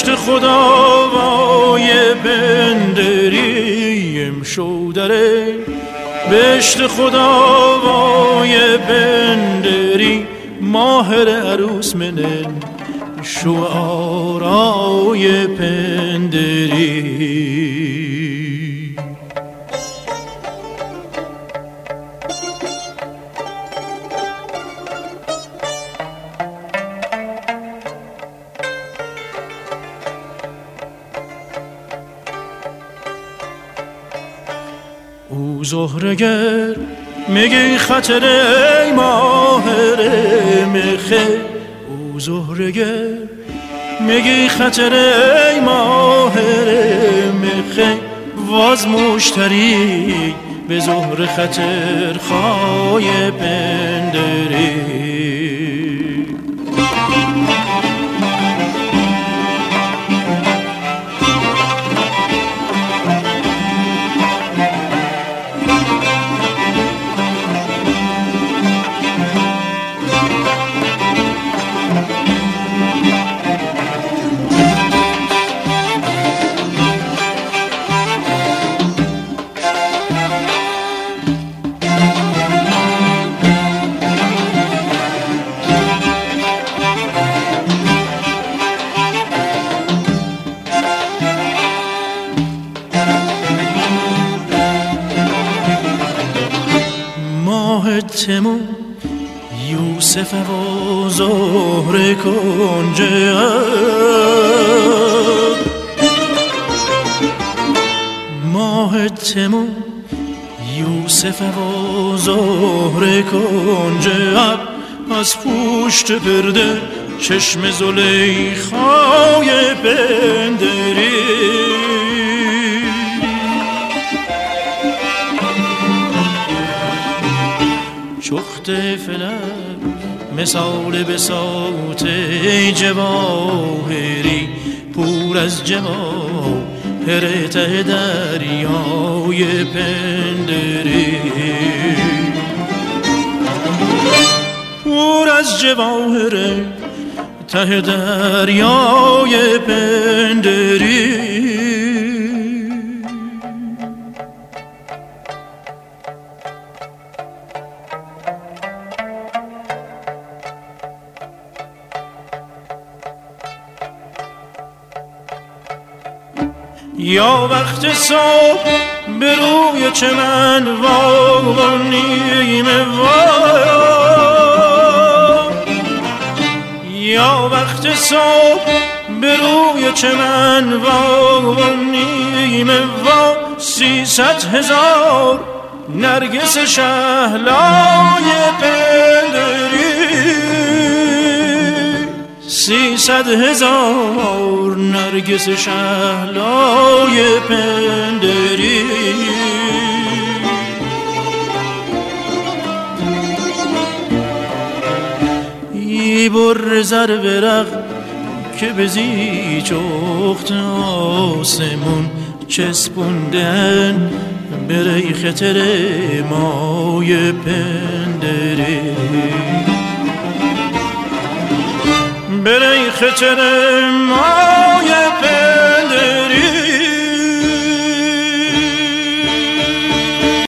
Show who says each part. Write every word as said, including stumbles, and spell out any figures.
Speaker 1: بهشت خداوای بندریم شودره بهشت خداوای بندری ماهر عروس منن شو آرای پندری او زهرگر میگی خطر ای ماهر مخه او زهرگر میگی خطر ای ماهر مخه واز مشتری به زهر خطر خای پندری تمو یوسف و زهره کنجه ماه تمو یوسف و زهره کنجه از پشت پرده چشم زلیخای بندری چخت فلک مثال بساط جواهری پور از جواهر ته دریای پندری پور از جواهر ته دریای پندری یا وقت صبح به روی چمن وا نیمه وا یا وقت صبح به روی چمن وا نیمه وا سیصد هزار نرگس شهلای پندری سیصد هزار نرگس شهلای پندری ای بر زر برق که بزی چخت آسمون چسبوندن بری خطر مای پندری بری خطر مای